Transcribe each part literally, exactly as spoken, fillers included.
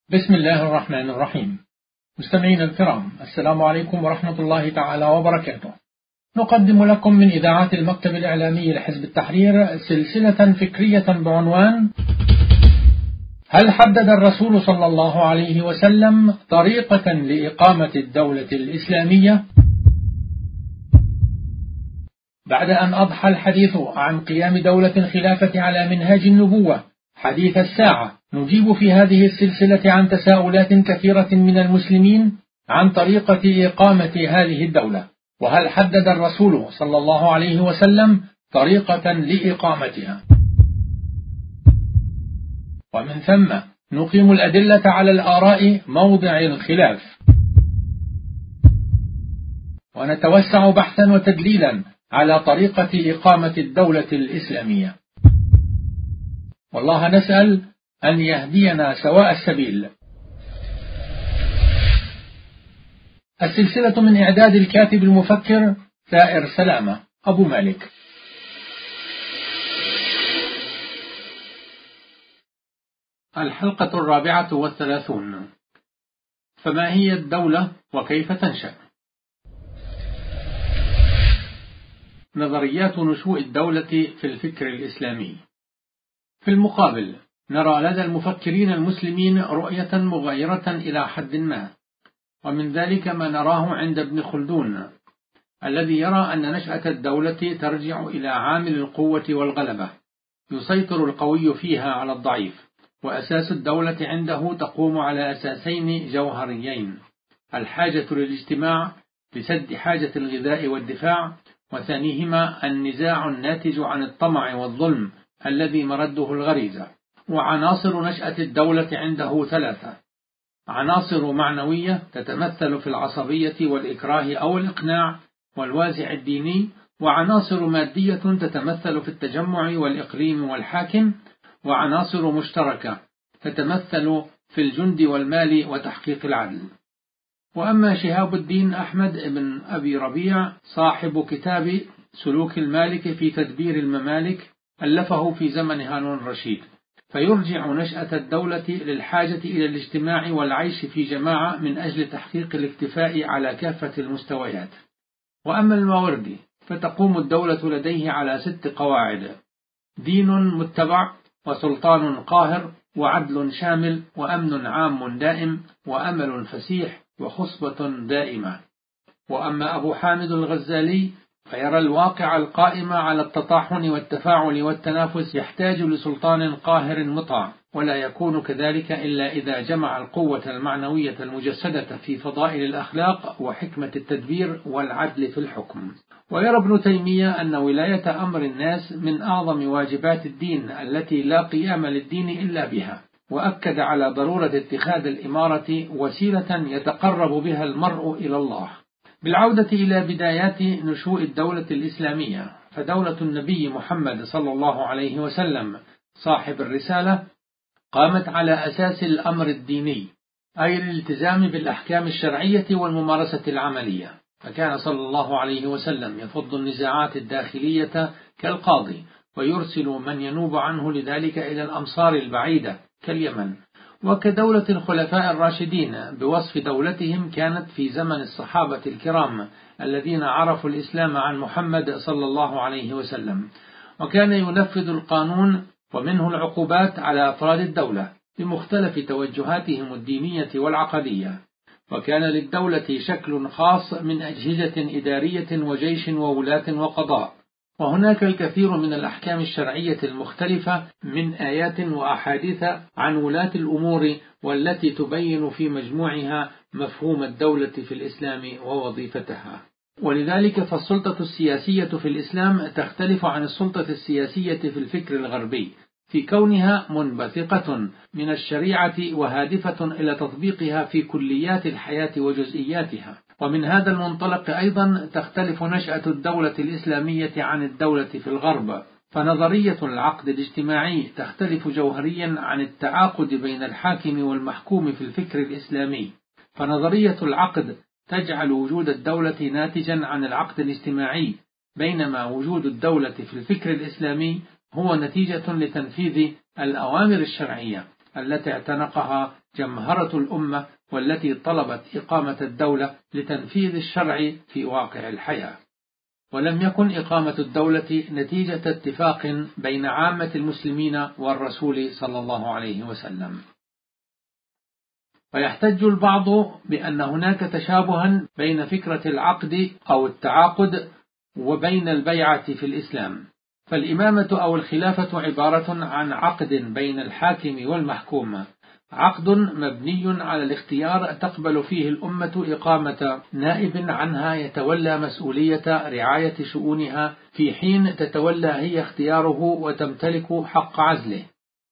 بسم الله الرحمن الرحيم. مستمعينا الكرام، السلام عليكم ورحمة الله تعالى وبركاته. نقدم لكم من إذاعة المكتب الإعلامي لحزب التحرير سلسلة فكرية بعنوان: هل حدد الرسول صلى الله عليه وسلم طريقة لإقامة الدولة الإسلامية؟ بعد أن أضحى الحديث عن قيام دولة الخلافة على منهاج النبوة حديث الساعة، نجيب في هذه السلسلة عن تساؤلات كثيرة من المسلمين عن طريقة إقامة هذه الدولة، وهل حدد الرسول صلى الله عليه وسلم طريقة لإقامتها؟ ومن ثم نقيم الأدلة على الآراء موضع الخلاف، ونتوسع بحثا وتدليلا على طريقة إقامة الدولة الإسلامية، والله نسأل أن يهدينا سواء السبيل. السلسلة من إعداد الكاتب المفكر ثائر سلامة أبو مالك. الحلقة الرابعة والثلاثون. فما هي الدولة وكيف تنشأ؟ نظريات نشوء الدولة في الفكر الإسلامي. في المقابل، نرى لدى المفكرين المسلمين رؤية مغايرة إلى حد ما، ومن ذلك ما نراه عند ابن خلدون، الذي يرى أن نشأة الدولة ترجع إلى عامل القوة والغلبة، يسيطر القوي فيها على الضعيف، وأساس الدولة عنده تقوم على أساسين جوهريين: الحاجة للاجتماع لسد حاجة الغذاء والدفاع، وثانيهما النزاع الناتج عن الطمع والظلم الذي مرده الغريزة. وعناصر نشأة الدولة عنده ثلاثة: عناصر معنوية تتمثل في العصبية والإكراه أو الإقناع والوازع الديني، وعناصر مادية تتمثل في التجمع والإقليم والحاكم، وعناصر مشتركة تتمثل في الجند والمال وتحقيق العدل. وأما شهاب الدين أحمد بن أبي ربيع صاحب كتاب سلوك المالك في تدبير الممالك، ألفه في زمن هارون الرشيد، فيرجع نشأة الدولة للحاجة إلى الاجتماع والعيش في جماعة من أجل تحقيق الاكتفاء على كافة المستويات. وأما الماوردي فتقوم الدولة لديه على ست قواعد: دين متبع، وسلطان قاهر، وعدل شامل، وأمن عام دائم، وأمل فسيح، وخصبة دائمة. وأما أبو حامد الغزالي فيرى الواقع القائم على التطاحن والتفاعل والتنافس يحتاج لسلطان قاهر مطاع، ولا يكون كذلك إلا إذا جمع القوة المعنوية المجسدة في فضائل الأخلاق وحكمة التدبير والعدل في الحكم. ويرى ابن تيمية أن ولاية أمر الناس من أعظم واجبات الدين التي لا قيام للدين إلا بها، وأكد على ضرورة اتخاذ الإمارة وسيلة يتقرب بها المرء إلى الله. بالعودة إلى بدايات نشوء الدولة الإسلامية، فدولة النبي محمد صلى الله عليه وسلم صاحب الرسالة قامت على أساس الأمر الديني، أي الالتزام بالأحكام الشرعية والممارسة العملية، فكان صلى الله عليه وسلم يفض النزاعات الداخلية كالقاضي، ويرسل من ينوب عنه لذلك إلى الأمصار البعيدة كاليمن. وكدولة الخلفاء الراشدين بوصف دولتهم كانت في زمن الصحابة الكرام الذين عرفوا الإسلام عن محمد صلى الله عليه وسلم، وكان ينفذ القانون ومنه العقوبات على أفراد الدولة بمختلف توجهاتهم الدينية والعقدية. وكان للدولة شكل خاص من أجهزة إدارية وجيش وولاة وقضاء، وهناك الكثير من الأحكام الشرعية المختلفة من آيات وأحاديث عن ولاة الأمور، والتي تبين في مجموعها مفهوم الدولة في الإسلام ووظيفتها. ولذلك فالسلطة السياسية في الإسلام تختلف عن السلطة السياسية في الفكر الغربي، في كونها منبثقة من الشريعة وهادفة إلى تطبيقها في كليات الحياة وجزئياتها. ومن هذا المنطلق أيضا تختلف نشأة الدولة الإسلامية عن الدولة في الغرب، فنظرية العقد الاجتماعي تختلف جوهريا عن التعاقد بين الحاكم والمحكوم في الفكر الإسلامي، فنظرية العقد تجعل وجود الدولة ناتجا عن العقد الاجتماعي، بينما وجود الدولة في الفكر الإسلامي هو نتيجة لتنفيذ الأوامر الشرعية التي اعتنقها جمهرة الأمة والتي طلبت إقامة الدولة لتنفيذ الشرع في واقع الحياة. ولم يكن إقامة الدولة نتيجة اتفاق بين عامة المسلمين والرسول صلى الله عليه وسلم. ويحتج البعض بأن هناك تشابها بين فكرة العقد أو التعاقد وبين البيعة في الإسلام، فالإمامة أو الخلافة عبارة عن عقد بين الحاكم والمحكوم، عقد مبني على الاختيار تقبل فيه الأمة إقامة نائب عنها يتولى مسؤولية رعاية شؤونها، في حين تتولى هي اختياره وتمتلك حق عزله.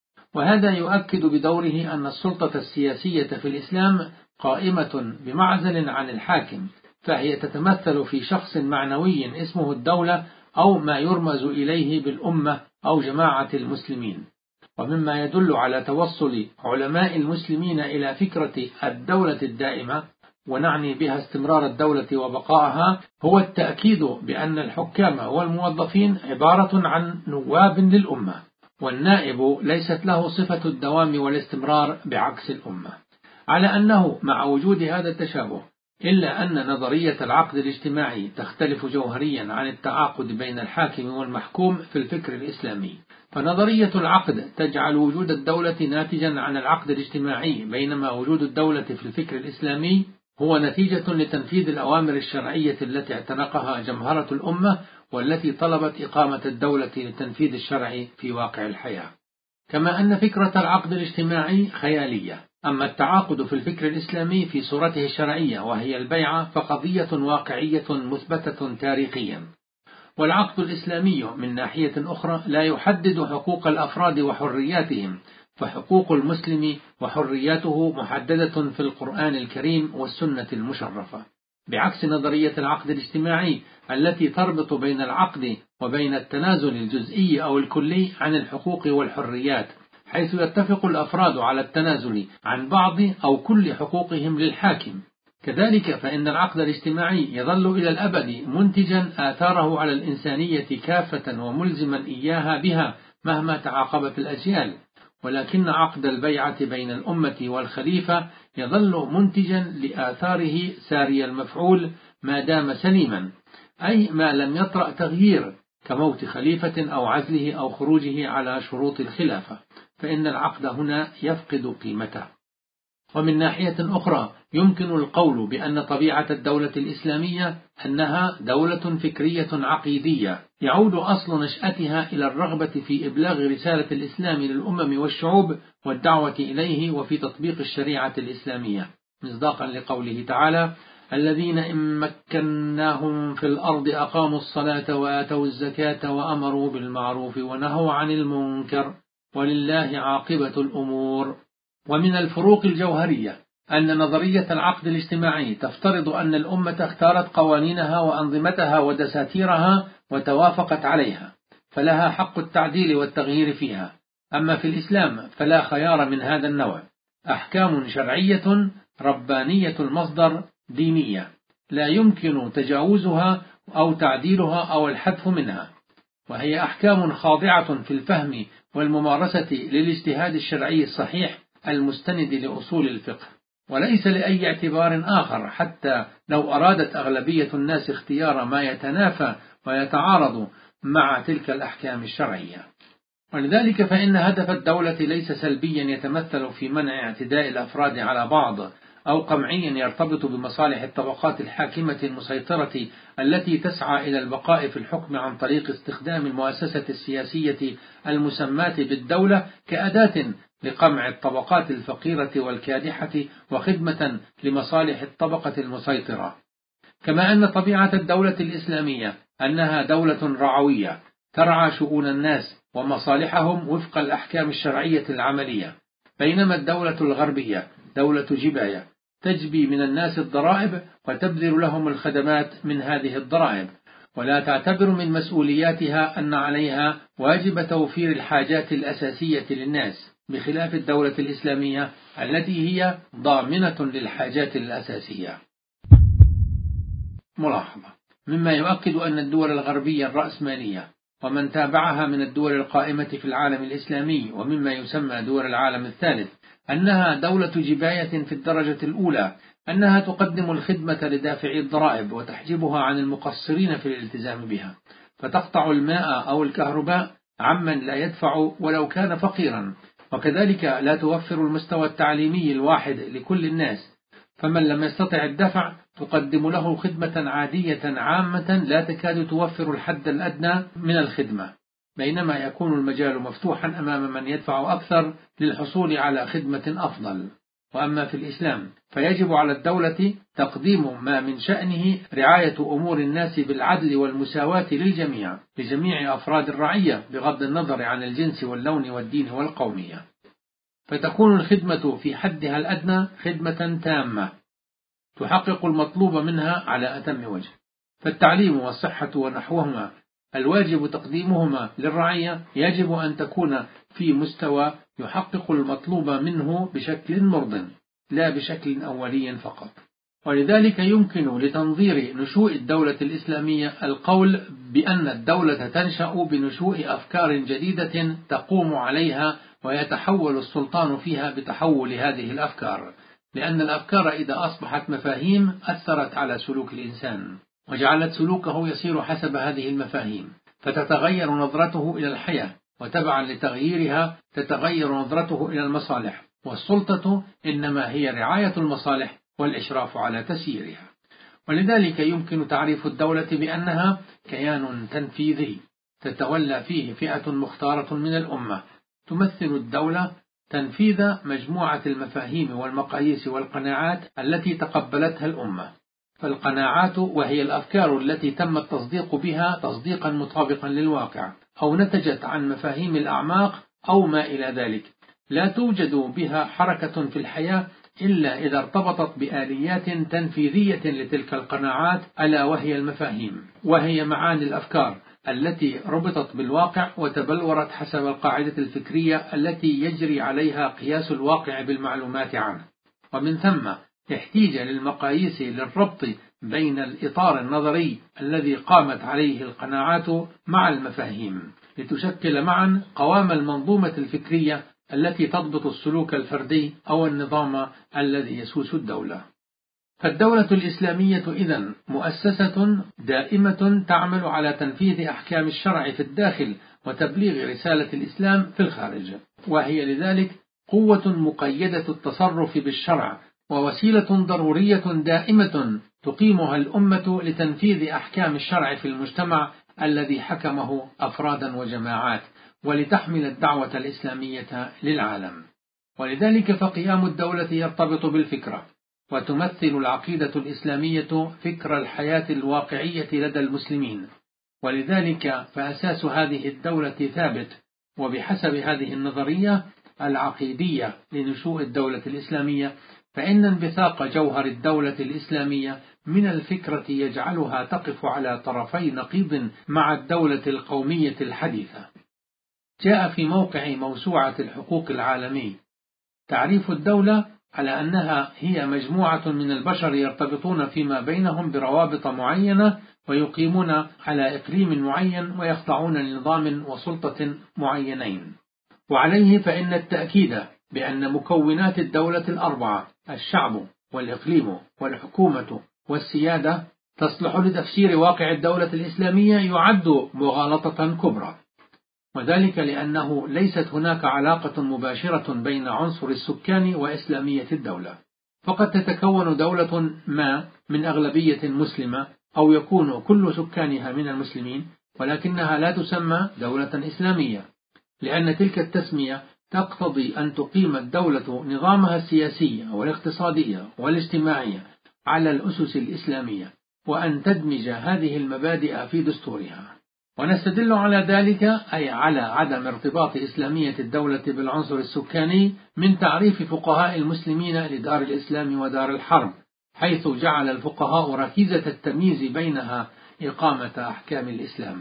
وهذا يؤكد بدوره أن السلطة السياسية في الإسلام قائمة بمعزل عن الحاكم، فهي تتمثل في شخص معنوي اسمه الدولة أو ما يرمز إليه بالأمة أو جماعة المسلمين. ومما يدل على توصل علماء المسلمين إلى فكرة الدولة الدائمة، ونعني بها استمرار الدولة وبقائها، هو التأكيد بأن الحكام والموظفين عبارة عن نواب للأمة، والنائب ليست له صفة الدوام والاستمرار بعكس الأمة. على أنه مع وجود هذا التشابه، إلا أن نظرية العقد الاجتماعي تختلف جوهريا عن التعاقد بين الحاكم والمحكوم في الفكر الإسلامي. فنظرية العقد تجعل وجود الدولة ناتجا عن العقد الاجتماعي، بينما وجود الدولة في الفكر الإسلامي هو نتيجة لتنفيذ الأوامر الشرعية التي اعتنقها جمهرة الأمة والتي طلبت إقامة الدولة لتنفيذ الشرع في واقع الحياة. كما أن فكرة العقد الاجتماعي خيالية، أما التعاقد في الفكر الإسلامي في صورته الشرعية وهي البيعة فقضية واقعية مثبتة تاريخيا. والعقد الإسلامي من ناحية أخرى لا يحدد حقوق الأفراد وحرياتهم، فحقوق المسلم وحرياته محددة في القرآن الكريم والسنة المشرفة، بعكس نظرية العقد الاجتماعي التي تربط بين العقد وبين التنازل الجزئي أو الكلي عن الحقوق والحريات، حيث يتفق الأفراد على التنازل عن بعض أو كل حقوقهم للحاكم. كذلك فإن العقد الاجتماعي يظل إلى الأبد منتجا آثاره على الإنسانية كافة وملزما إياها بها مهما تعاقبت الأجيال، ولكن عقد البيعة بين الأمة والخليفة يظل منتجا لآثاره ساري المفعول ما دام سليما، أي ما لم يطرأ تغيير كموت خليفة أو عزله أو خروجه على شروط الخلافة، فإن العقد هنا يفقد قيمته. ومن ناحية أخرى يمكن القول بأن طبيعة الدولة الإسلامية أنها دولة فكرية عقيدية، يعود أصل نشأتها إلى الرغبة في إبلاغ رسالة الإسلام للأمم والشعوب والدعوة إليه وفي تطبيق الشريعة الإسلامية، مصداقا لقوله تعالى: الذين إن مكناهم في الأرض أقاموا الصلاة وآتوا الزكاة وأمروا بالمعروف ونهوا عن المنكر ولله عاقبة الأمور. ومن الفروق الجوهرية أن نظرية العقد الاجتماعي تفترض أن الأمة اختارت قوانينها وأنظمتها ودساتيرها وتوافقت عليها، فلها حق التعديل والتغيير فيها. أما في الإسلام فلا خيار من هذا النوع، أحكام شرعية ربانية المصدر دينية لا يمكن تجاوزها أو تعديلها أو الحذف منها، وهي أحكام خاضعة في الفهم والممارسة للاجتهاد الشرعي الصحيح المستند لأصول الفقه، وليس لأي اعتبار آخر، حتى لو أرادت أغلبية الناس اختيار ما يتنافى ويتعارض مع تلك الأحكام الشرعية. ولذلك فإن هدف الدولة ليس سلبيا يتمثل في منع اعتداء الأفراد على بعض، أو قمعيا يرتبط بمصالح الطبقات الحاكمة المسيطرة التي تسعى إلى البقاء في الحكم عن طريق استخدام المؤسسة السياسية المسماة بالدولة كأداة لقمع الطبقات الفقيرة والكادحة وخدمة لمصالح الطبقة المسيطرة. كما أن طبيعة الدولة الإسلامية أنها دولة رعوية ترعى شؤون الناس ومصالحهم وفق الأحكام الشرعية العملية، بينما الدولة الغربية دولة جباية تجبي من الناس الضرائب وتبذل لهم الخدمات من هذه الضرائب، ولا تعتبر من مسؤولياتها أن عليها واجب توفير الحاجات الأساسية للناس، بخلاف الدولة الإسلامية التي هي ضامنة للحاجات الأساسية. ملاحظة: مما يؤكد أن الدول الغربية الرأسمالية ومن تابعها من الدول القائمة في العالم الإسلامي ومما يسمى دول العالم الثالث أنها دولة جباية في الدرجة الأولى، أنها تقدم الخدمة لدافعي الضرائب وتحجبها عن المقصرين في الالتزام بها، فتقطع الماء أو الكهرباء عمن لا يدفع ولو كان فقيرا، وكذلك لا توفر المستوى التعليمي الواحد لكل الناس، فمن لم يستطع الدفع تقدم له خدمة عادية عامة لا تكاد توفر الحد الأدنى من الخدمة، بينما يكون المجال مفتوحا أمام من يدفع أكثر للحصول على خدمة أفضل. وأما في الإسلام فيجب على الدولة تقديم ما من شأنه رعاية أمور الناس بالعدل والمساواة للجميع لجميع أفراد الرعية بغض النظر عن الجنس واللون والدين والقومية، فتكون الخدمة في حدها الأدنى خدمة تامة تحقق المطلوب منها على أتم وجه. فالتعليم والصحة ونحوهما الواجب تقديمهما للرعية يجب أن تكون في مستوى يحقق المطلوب منه بشكل مرضٍ لا بشكل أولي فقط. ولذلك يمكن لتنظير نشوء الدولة الإسلامية القول بأن الدولة تنشأ بنشوء أفكار جديدة تقوم عليها ويتحول السلطان فيها بتحول هذه الأفكار، لأن الأفكار إذا أصبحت مفاهيم أثرت على سلوك الإنسان وجعلت سلوكه يسير حسب هذه المفاهيم، فتتغير نظرته إلى الحياة، وتبعا لتغييرها تتغير نظرته إلى المصالح، والسلطة إنما هي رعاية المصالح والإشراف على تسييرها. ولذلك يمكن تعريف الدولة بأنها كيان تنفيذي تتولى فيه فئة مختارة من الأمة، تمثل الدولة تنفيذ مجموعة المفاهيم والمقاييس والقناعات التي تقبلتها الأمة. فالقناعات وهي الأفكار التي تم التصديق بها تصديقا مطابقا للواقع، أو نتجت عن مفاهيم الأعماق أو ما إلى ذلك، لا توجد بها حركة في الحياة إلا إذا ارتبطت بآليات تنفيذية لتلك القناعات، ألا وهي المفاهيم، وهي معاني الأفكار التي ربطت بالواقع وتبلورت حسب القاعدة الفكرية التي يجري عليها قياس الواقع بالمعلومات عنه. ومن ثم احتيج للمقاييس للربط بين الإطار النظري الذي قامت عليه القناعات مع المفاهيم، لتشكل معا قوام المنظومة الفكرية التي تضبط السلوك الفردي أو النظام الذي يسوس الدولة. فالدولة الإسلامية إذن مؤسسة دائمة تعمل على تنفيذ أحكام الشرع في الداخل وتبليغ رسالة الإسلام في الخارج، وهي لذلك قوة مقيدة التصرف بالشرع ووسيلة ضرورية دائمة تقيمها الأمة لتنفيذ أحكام الشرع في المجتمع الذي حكمه أفرادا وجماعات، ولتحمل الدعوة الإسلامية للعالم. ولذلك فقيام الدولة يرتبط بالفكرة، وتمثل العقيدة الإسلامية فكر الحياة الواقعية لدى المسلمين، ولذلك فأساس هذه الدولة ثابت. وبحسب هذه النظرية العقيدية لنشوء الدولة الإسلامية، فإن انبثاق جوهر الدولة الإسلامية من الفكرة يجعلها تقف على طرفي نقيض مع الدولة القومية الحديثة. جاء في موقع موسوعة الحقوق العالمي تعريف الدولة على أنها هي مجموعة من البشر يرتبطون فيما بينهم بروابط معينة ويقيمون على إقليم معين ويخضعون لنظام وسلطة معينين. وعليه فإن التأكيد بأن مكونات الدولة الأربعة الشعب والإقليم والحكومة والسيادة تصلح لتفسير واقع الدولة الإسلامية يعد مغالطة كبرى، وذلك لأنه ليست هناك علاقة مباشرة بين عنصر السكان وإسلامية الدولة، فقد تتكون دولة ما من أغلبية مسلمة أو يكون كل سكانها من المسلمين، ولكنها لا تسمى دولة إسلامية، لأن تلك التسمية تقتضي أن تقيم الدولة نظامها السياسي والاقتصادي والاجتماعي على الأسس الإسلامية، وأن تدمج هذه المبادئ في دستورها. ونستدل على ذلك أي على عدم ارتباط إسلامية الدولة بالعنصر السكاني من تعريف فقهاء المسلمين لدار الإسلام ودار الحرب، حيث جعل الفقهاء ركيزة التمييز بينها إقامة أحكام الإسلام.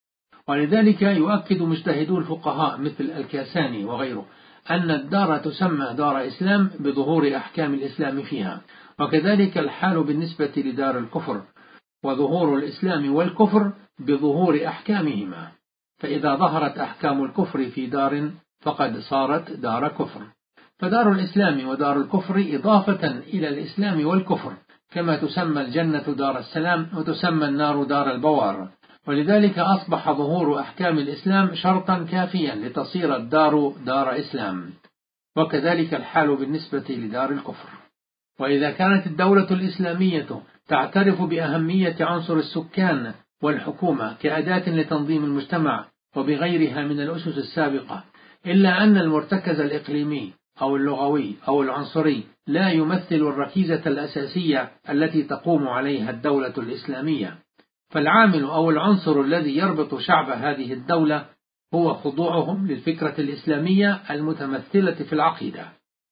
ولذلك يؤكد مجتهدو الفقهاء مثل الكاساني وغيره أن الدار تسمى دار إسلام بظهور أحكام الإسلام فيها، وكذلك الحال بالنسبة لدار الكفر، وظهور الإسلام والكفر بظهور أحكامهما. فإذا ظهرت أحكام الكفر في دار فقد صارت دار كفر. فدار الإسلام ودار الكفر إضافة إلى الإسلام والكفر، كما تسمى الجنة دار السلام وتسمى النار دار البوار. ولذلك أصبح ظهور أحكام الإسلام شرطا كافيا لتصير الدار دار إسلام، وكذلك الحال بالنسبة لدار الكفر. وإذا كانت الدولة الإسلامية تعترف بأهمية عنصر السكان والحكومة كأداة لتنظيم المجتمع وبغيرها من الأسس السابقة، إلا أن المرتكز الإقليمي أو اللغوي أو العنصري لا يمثل الركيزة الأساسية التي تقوم عليها الدولة الإسلامية، فالعامل أو العنصر الذي يربط شعب هذه الدولة هو خضوعهم للفكرة الإسلامية المتمثلة في العقيدة.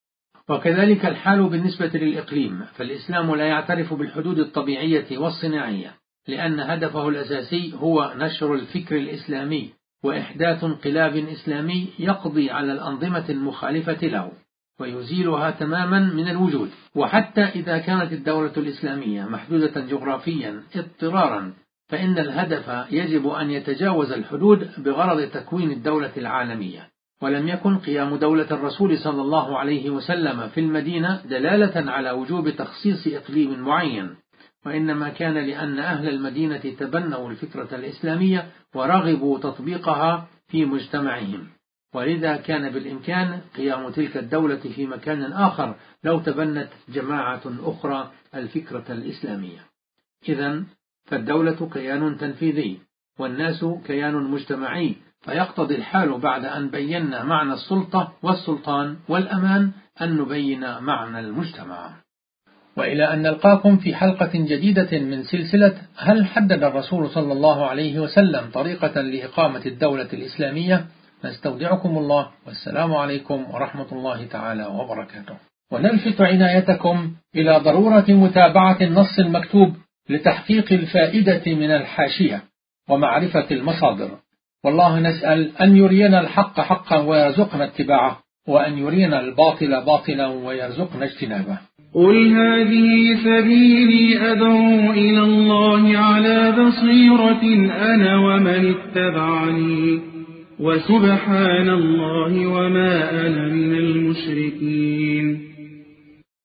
وكذلك الحال بالنسبة للإقليم، فالإسلام لا يعترف بالحدود الطبيعية والصناعية، لأن هدفه الأساسي هو نشر الفكر الإسلامي وإحداث انقلاب إسلامي يقضي على الأنظمة المخالفة له ويزيلها تماما من الوجود. وحتى إذا كانت الدولة الإسلامية محدودة جغرافيا اضطرارا، فإن الهدف يجب أن يتجاوز الحدود بغرض تكوين الدولة العالمية. ولم يكن قيام دولة الرسول صلى الله عليه وسلم في المدينة دلالة على وجوب تخصيص إقليم معين، وإنما كان لأن أهل المدينة تبنوا الفكرة الإسلامية ورغبوا تطبيقها في مجتمعهم، ولذا كان بالإمكان قيام تلك الدولة في مكان آخر لو تبنت جماعة أخرى الفكرة الإسلامية. إذن فالدولة كيان تنفيذي والناس كيان مجتمعي، فيقتضي الحال بعد أن بينا معنى السلطة والسلطان والأمان أن نبين معنى المجتمع. وإلى أن نلقاكم في حلقة جديدة من سلسلة هل حدد الرسول صلى الله عليه وسلم طريقة لإقامة الدولة الإسلامية، نستودعكم الله، والسلام عليكم ورحمة الله تعالى وبركاته. ونلفت عنايتكم إلى ضرورة متابعة النص المكتوب لتحقيق الفائدة من الحاشية ومعرفة المصادر، والله نسأل أن يرينا الحق حقا ويرزقنا اتباعه، وأن يرينا الباطل باطلا ويرزقنا اجتنابه. قل هذه سبيلي أدعو إلى الله على بصيرة أنا ومن اتبعني، وسبحان الله وما أنا من المشركين.